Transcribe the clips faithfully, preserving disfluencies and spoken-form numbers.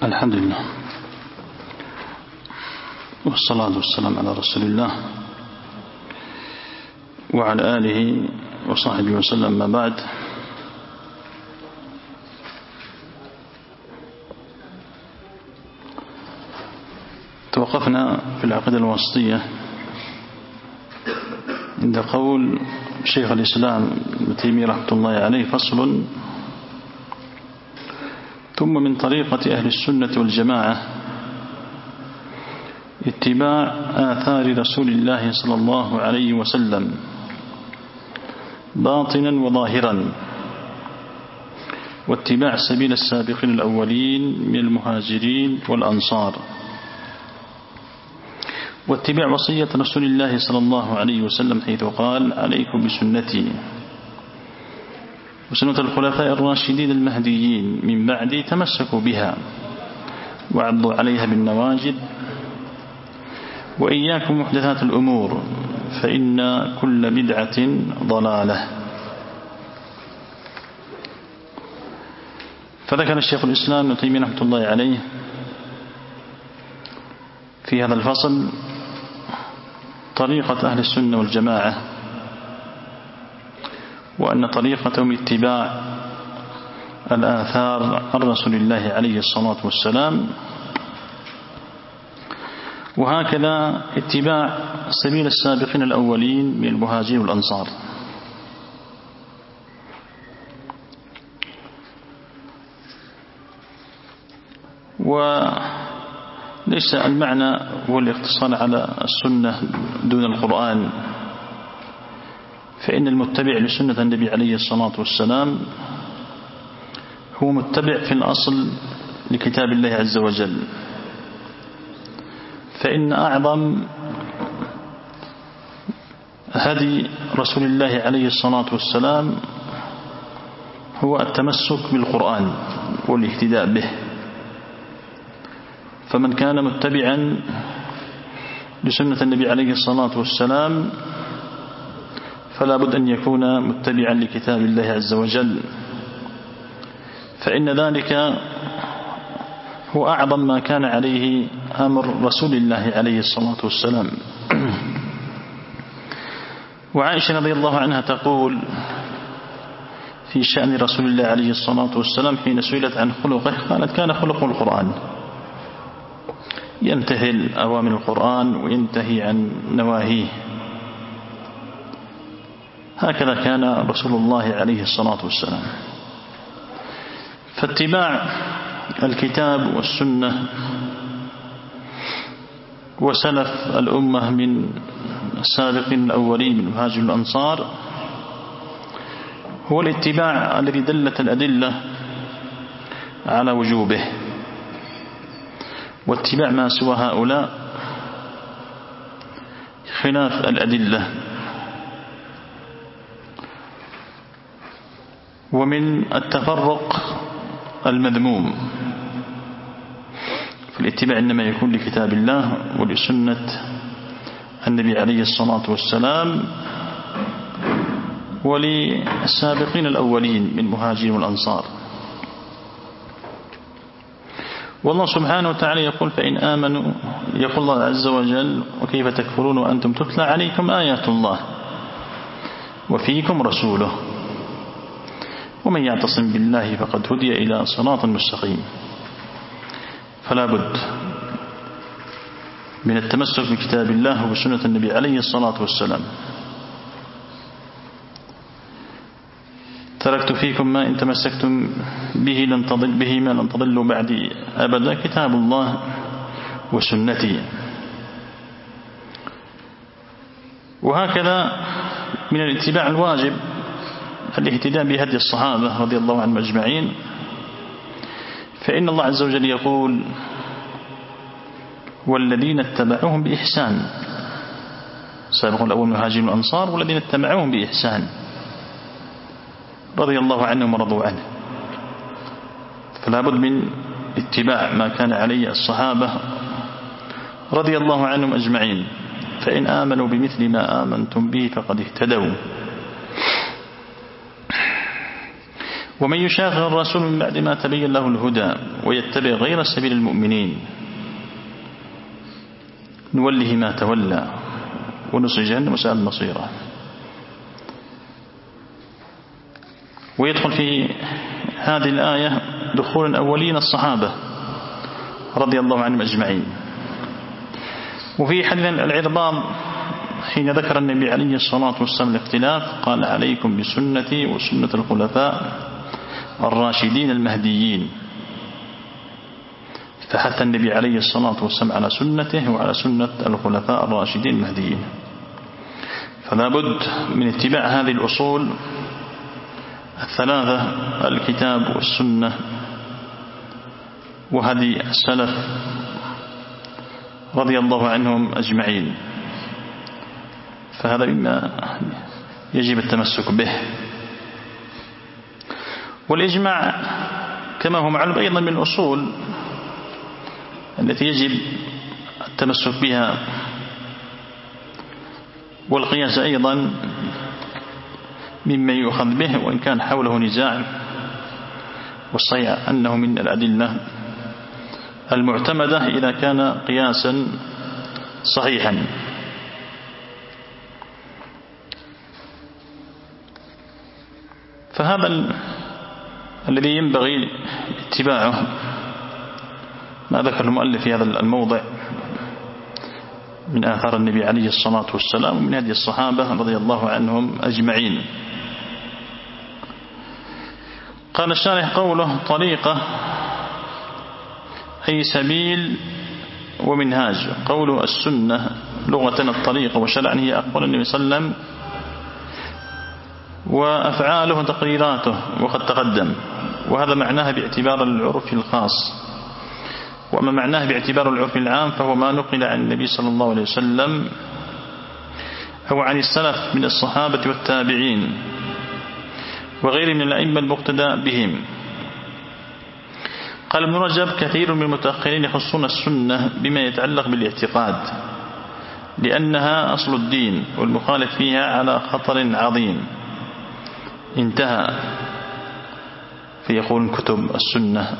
الحمد لله والصلاة والسلام على رسول الله وعلى آله وصحبه وسلم. ما بعد، توقفنا في العقيدة الواسطية عند قول شيخ الإسلام ابن تيمية رحمة الله عليه: فصل: ثم من طريقة أهل السنة والجماعة اتباع آثار رسول الله صلى الله عليه وسلم باطنا وظاهرا، واتباع سبيل السابقين الأولين من المهاجرين والأنصار، واتباع وصية رسول الله صلى الله عليه وسلم حيث قال: عليكم بسنتي وسنة الخلفاء الراشدين المهديين من بعدي تمسكوا بها وعضوا عليها بالنواجذ، وإياكم محدثات الأمور فإن كل بدعة ضلالة. فذكر الشيخ الإسلام ابن تيمية رحمة الله عليه في هذا الفصل طريقة أهل السنة والجماعة، وأن طريقتهم اتباع الآثار عن رسول الله عليه الصلاة والسلام، وهكذا اتباع سبيل السابقين الأولين من المهاجرين والأنصار. وليس المعنى هو الاقتصار على السنة دون القرآن، فإن المتبع لسنة النبي عليه الصلاة والسلام هو متبع في الأصل لكتاب الله عز وجل، فإن أعظم هدي رسول الله عليه الصلاة والسلام هو التمسك بالقرآن والاهتداء به. فمن كان متبعا لسنة النبي عليه الصلاة والسلام فلا بد أن يكون متبعا لكتاب الله عز وجل، فإن ذلك هو أعظم ما كان عليه أمر رسول الله عليه الصلاة والسلام. وعائشة رضي الله عنها تقول في شأن رسول الله عليه الصلاة والسلام حين سئلت عن خلقه قالت: كان خلقه القرآن، ينتهي الأوامر القرآن وينتهي عن نواهيه. هكذا كان رسول الله عليه الصلاة والسلام. فاتباع الكتاب والسنة وسلف الأمة من السابقين الأولين من المهاجرين والأنصار هو الاتباع الذي دلت الأدلة على وجوبه، واتباع ما سوى هؤلاء خلاف الأدلة. ومن التفرق المذموم، فالاتباع إنما يكون لكتاب الله ولسنة النبي عليه الصلاة والسلام وللسابقين الأولين من المهاجرين والأنصار. والله سبحانه وتعالى يقول: فإن آمنوا، يقول الله عز وجل: وكيف تكفرون وأنتم تتلى عليكم آيات الله وفيكم رسوله ومن يعتصم بالله فقد هدي إلى صراط مستقيم. فلا بد من التمسك بكتاب الله وبسنة النبي عليه الصلاة والسلام. تركت فيكم ما إن تمسكتم به لن تضل به ما لن تضلوا بعدي أبدا، كتاب الله وسنتي. وهكذا من الاتباع الواجب الاهتداء بهدي الصحابة رضي الله عنهم أجمعين، فإن الله عز وجل يقول: والذين اتبعوهم بإحسان، سابقون الأول من المهاجرين والأنصار والذين اتبعوهم بإحسان رضي الله عنهم ورضوا عنه. فلا بد من اتباع ما كان عليه الصحابة رضي الله عنهم أجمعين، فإن آمنوا بمثل ما آمنتم به فقد اهتدوا. ومن يشاقق الرسول من بعد ما تبين له الهدى ويتبع غير سبيل المؤمنين نوله ما تولى ونصل جهنم وساءت مصيره. ويدخل في هذه الآية دخول أولين الصحابة رضي الله عنهم أجمعين. وفي حديث العرباض حين ذكر النبي عليه الصلاة والسلام الاختلاف قال عليكم بسنتي وسنة الخلفاء الراشدين المهديين، فحث النبي عليه الصلاة والسلام على سنته وعلى سنة الخلفاء الراشدين المهديين. فلا بد من اتباع هذه الأصول الثلاثة الكتاب والسنة وهدي السلف رضي الله عنهم أجمعين، فهذا مما يجب التمسك به. والإجماع كما هو معلوم أيضا من الأصول التي يجب التمسك بها، والقياس أيضا مما يؤخذ به وإن كان حوله نزاع، والصحيح أنه من الأدلة المعتمدة إذا كان قياسا صحيحا. فهذا ال... الذي ينبغي اتباعه ما ذكر المؤلف في هذا الموضع من آثار النبي عليه الصلاة والسلام ومن هدي الصحابة رضي الله عنهم أجمعين. قال الشارح قوله طريقة أي سبيل ومنهاج. قوله السنة لغة الطريقة وشرعا هي أقوال النبي صلى الله عليه وسلم وأفعاله وتقريراته وقد تقدم، وهذا معناه باعتبار العرف الخاص. وأما معناه باعتبار العرف العام فهو ما نقل عن النبي صلى الله عليه وسلم أو عن السلف من الصحابة والتابعين وغير من الأئمة المقتدى بهم. قال ابن رجب كثير من المتأخرين يخصون السنة بما يتعلق بالاعتقاد لأنها أصل الدين والمخالف فيها على خطر عظيم. انتهى. فيقول كتب السنة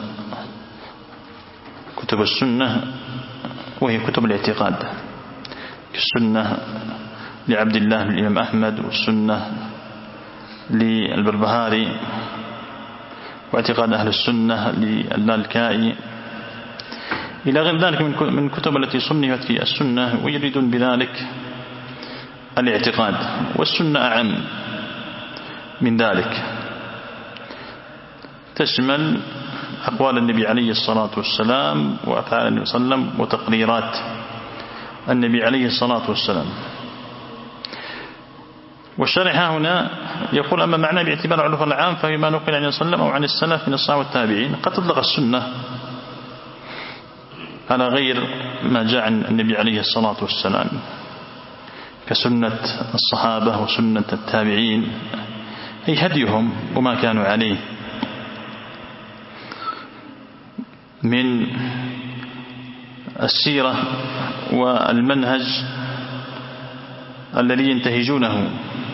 كتب السنة وهي كتب الاعتقاد كالسنة لعبد الله بن الإمام أحمد والسنة للبربهاري واعتقاد أهل السنة للالكائي إلى غير ذلك من كتب التي صنفت في السنة، ويريدون بذلك الاعتقاد، والسنة أعم من ذلك تشمل أقوال النبي عليه الصلاة والسلام وأفعال النبي صلى الله عليه وسلم وتقريرات النبي عليه الصلاة والسلام. والشارح هنا يقول أما معناه باعتبار العرف العام فهي ما نقل عن الصلاة أو عن السلف من الصحابة والتابعين. قد تطلق السنة على غير ما جاء عن النبي عليه الصلاة والسلام كسنة الصحابة وسنة التابعين أي هديهم وما كانوا عليه من السيرة والمنهج الذي ينتهجونه.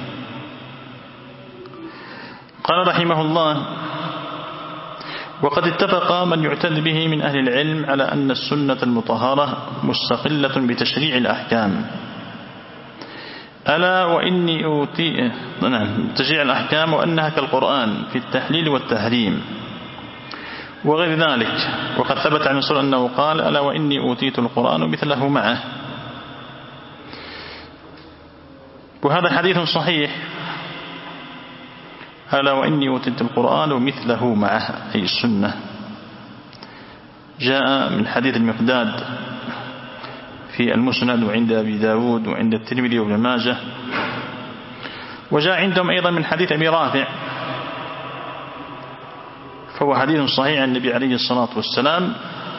قال رحمه الله وقد اتفق من يعتد به من أهل العلم على أن السنة المطهرة مستقلة بتشريع الأحكام ألا وإني أوتي نعم تشريع الأحكام وأنها كالقرآن في التحليل والتحريم وغير ذلك. وقد ثبت عن رسول أنه قال ألا وإني أوتيت القرآن مثله معه، وهذا حديث صحيح ألا وإني أوتيت القرآن ومثله معه أي السنة. جاء من حديث المقداد في المسند وعند أبي داود وعند الترمذي وابن ماجه، وجاء عندهم أيضا من حديث أبي رافع، فهو حديث صحيح عن النبي عليه الصلاة والسلام،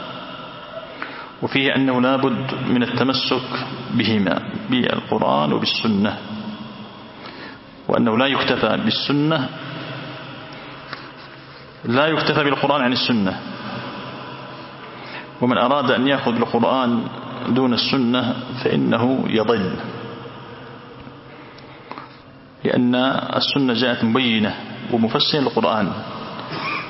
وفيه أنه لا بد من التمسك بهما بالقرآن وبالسنة، وأنه لا يكتفى بالسنة لا يكتفى بالقرآن عن السنة، ومن أراد أن يأخذ بالقرآن دون السنة فإنه يضل، لأن السنة جاءت مبينة ومفسرة للقرآن،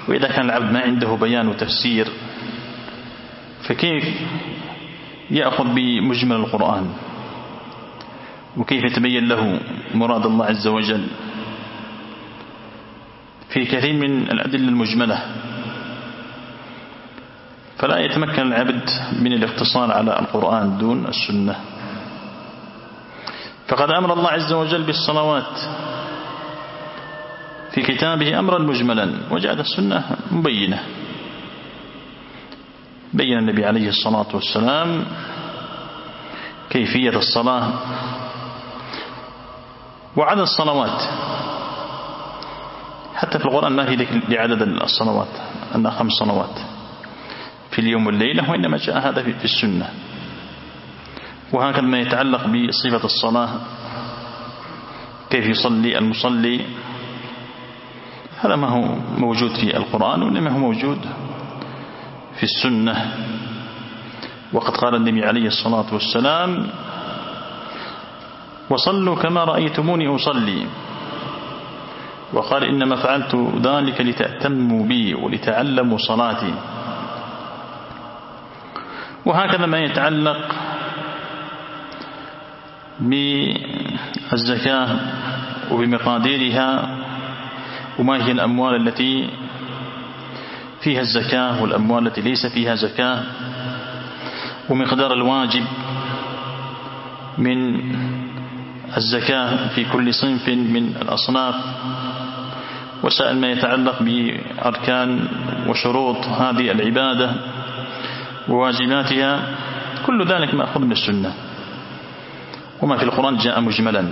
وإذا كان العبد ما عنده بيان وتفسير فكيف يأخذ بمجمل القرآن وكيف يتبين له مراد الله عز وجل في كثير من الأدلة المجملة؟ فلا يتمكن العبد من الاقتصار على القرآن دون السنة. فقد أمر الله عز وجل بالصلوات في كتابه أمرا مجملا، وجاءت السنة مبينة. بين النبي عليه الصلاة والسلام كيفية الصلاة وعدد الصلوات. حتى في القرآن ما في ذكر لعدد الصلوات أنها خمس صلوات في اليوم والليلة، وإنما جاء هذا في السنة. وهكذا ما يتعلق بصفة الصلاة، كيف يصلي المصلي، هذا ما هو موجود في القرآن وإنما هو موجود في السنة. وقد قال النبي عليه الصلاة والسلام: وصلوا كما رأيتموني أصلي. وقال: إنما فعلت ذلك لتأتموا بي ولتعلموا صلاتي. وهكذا ما يتعلق بالزكاة وبمقاديرها، وما هي الأموال التي فيها الزكاة والأموال التي ليس فيها زكاة، ومقدار الواجب من الزكاة في كل صنف من الأصناف، وسائل ما يتعلق بأركان وشروط هذه العبادة وواجباتها، كل ذلك مأخوذ من السنة، وما في القرآن جاء مجملا.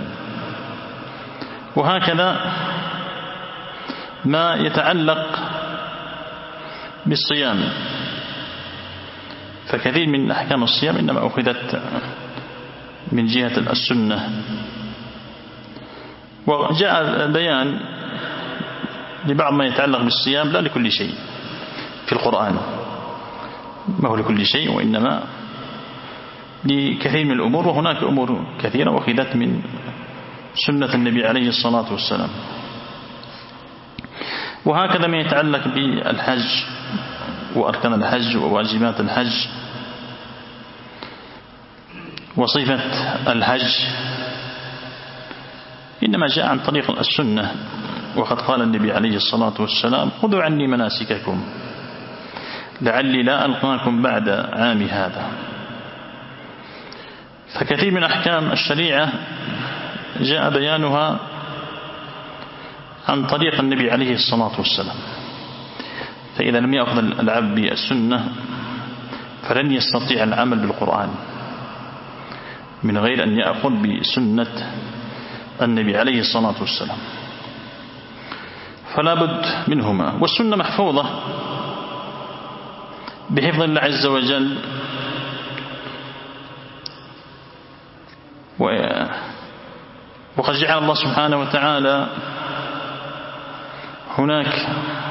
وهكذا ما يتعلق بالصيام، فكثير من أحكام الصيام إنما أخذت من جهة السنة. وجاء بيان لبعض ما يتعلق بالصيام لا لكل شيء في القرآن، ما هو لكل شيء وإنما لكثير من الأمور، وهناك أمور كثيرة أخذت من سنة النبي عليه الصلاة والسلام. وهكذا ما يتعلق بالحج وأركان الحج وواجبات الحج وصفة الحج، إنما جاء عن طريق السنة. وقد قال النبي عليه الصلاة والسلام: خذوا عني مناسككم لعلي لا ألقاكم بعد عام هذا. فكثير من أحكام الشريعة جاء بيانها عن طريق النبي عليه الصلاة والسلام. فإذا لم يأخذ العبد بالسنة فلن يستطيع العمل بالقرآن من غير أن يأخذ بسنة النبي عليه الصلاة والسلام. فلا بد منهما. والسنة محفوظة بحفظ الله عز وجل، وقد جعل الله سبحانه وتعالى هناك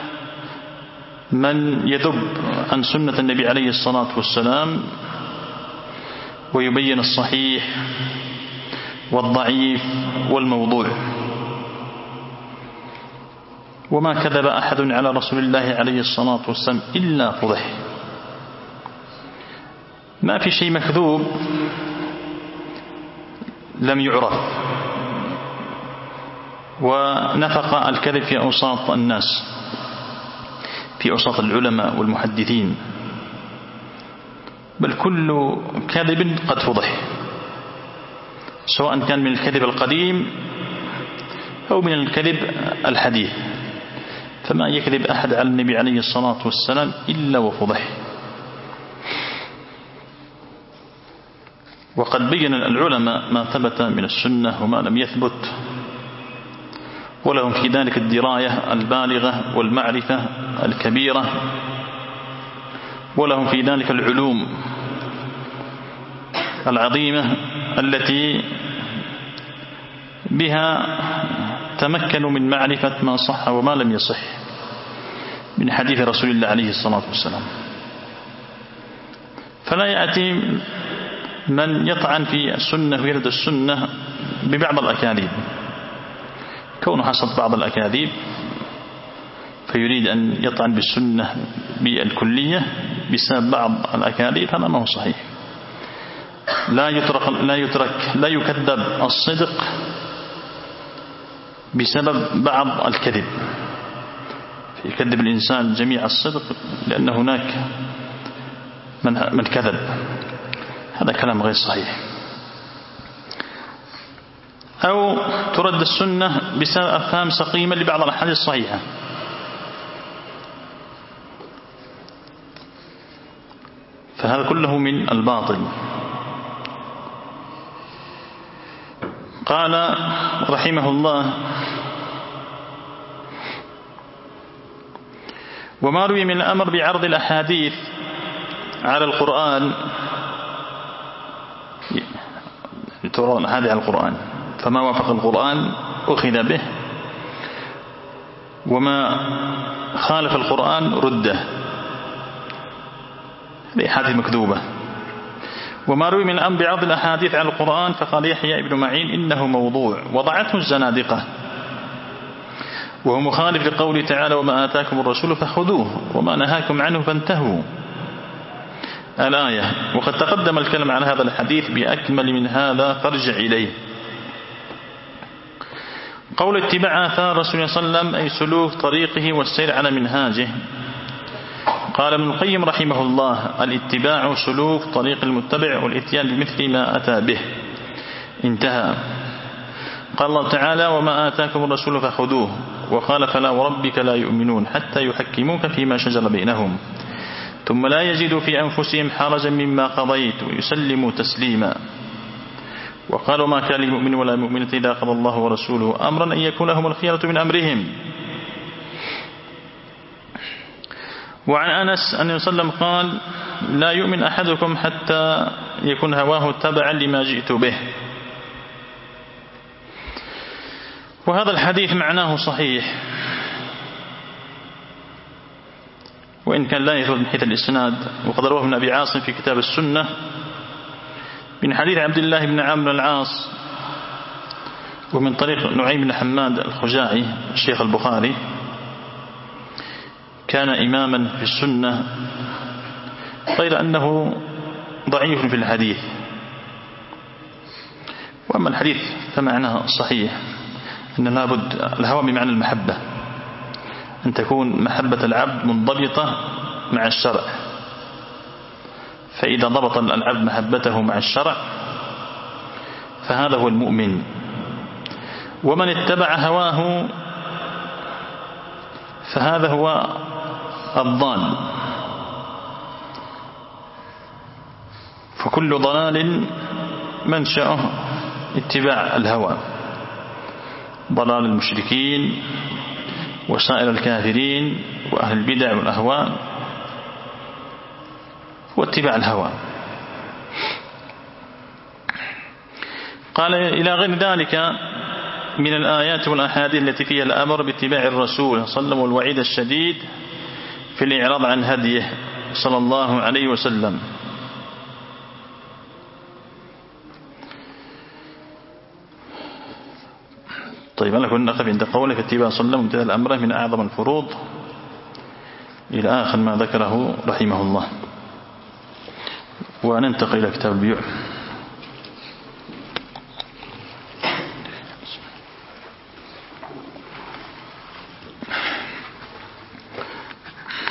من يذب عن سنة النبي عليه الصلاة والسلام ويبين الصحيح والضعيف والموضوع. وما كذب أحد على رسول الله عليه الصلاة والسلام إلا فضح. ما في شيء مكذوب لم يعرف. ونفق الكذب في أوساط الناس، في أوساط العلماء والمحدثين، بل كل كذب قد فضح، سواء كان من الكذب القديم أو من الكذب الحديث. فما يكذب أحد على النبي عليه الصلاة والسلام إلا وفضح. وقد بين العلماء ما ثبت من السنة وما لم يثبت، ولهم في ذلك الدراية البالغة والمعرفة الكبيرة، ولهم في ذلك العلوم العظيمة التي بها تمكنوا من معرفة ما صح وما لم يصح من حديث رسول الله عليه الصلاة والسلام. فلا يأتي من يطعن في السنة ويرد السنة ببعض الأكاذيب، كونه حصل بعض الأكاذيب فيريد أن يطعن بالسنة بالكلية بسبب بعض الأكاذيب، هذا ما هو صحيح. لا يترك لا يترك لا يكذب الصدق بسبب بعض الكذب، يكذب الإنسان جميع الصدق لأن هناك من من كذب، هذا كلام غير صحيح. أو ترد السنة بسبب أفهام سقيمة لبعض الأحاديث الصحيحة، فهذا كله من الباطل. قال رحمه الله: وما روي من الأمر بعرض الأحاديث على القرآن، ترون هذه على القرآن، فما وافق القرآن أخذ به، وما خالف القرآن رده، هذه أحاديث مكذوبة. وما روي من الأمر بعرض الأحاديث على القرآن، فقال يحيى ابن معين إنه موضوع وضعته الزنادقة، وهو مخالف لقوله تعالى: وما آتاكم الرسول فخذوه وما نهاكم عنه فانتهوا، الآية. وقد تقدم الكلام عن هذا الحديث بأكمل من هذا فارجع إليه. قول اتباع آثار رسول الله صلى الله عليه وسلم أي سلوك طريقه والسير على منهاجه. قال ابن القيم رحمه الله: الاتباع سلوك طريق المتبع والاتيان بمثل ما أتى به، انتهى. قال الله تعالى: وما آتاكم الرسول فخذوه، وقال: فلا وربك لا يؤمنون حتى يحكموك فيما شجر بينهم ثم لا يجدوا في أنفسهم حرجا مما قضيت ويسلموا تسليما. وقال: وما كان للمؤمن ولا مؤمنة إذا قضى الله ورسوله أمرا أن يكون لهم الخيرة من أمرهم. وعن أنس أن وسلم قال: لا يؤمن أحدكم حتى يكون هواه تبعا لما جئت به. وهذا الحديث معناه صحيح، وإن كان لا يثبت من حيث الإسناد، وقد رواه ابن أبي عاصم في كتاب السنة من حديث عبد الله بن عمرو بن العاص، ومن طريق نعيم بن حماد الخزاعي الشيخ البخاري، كان إماما في السنة غير أنه ضعيف في الحديث. وأما الحديث فمعناه صحيح، أن لابد الهوى بمعنى المحبة، أن تكون محبة العبد منضبطة مع الشرع، فإذا ضبط العبد محبته مع الشرع فهذا هو المؤمن. ومن اتبع هواه فهذا هو الضال، فكل ضلال منشأه اتباع الهوى، ضلال المشركين وسائر الكافرين وأهل البدع والأهواء واتباع الهوى. قال: إلى غير ذلك من الآيات والأحاديث التي فيها الأمر باتباع الرسول صلى الله عليه وسلم والوعيد الشديد في الإعراض عن هديه صلى الله عليه وسلم. طيب، أنا كنا نقف عند قوله في اتباع صلى الله عليه وسلم امتثال الأمر من أعظم الفروض إلى آخر ما ذكره رحمه الله، وننتقل إلى كتاب البيوع.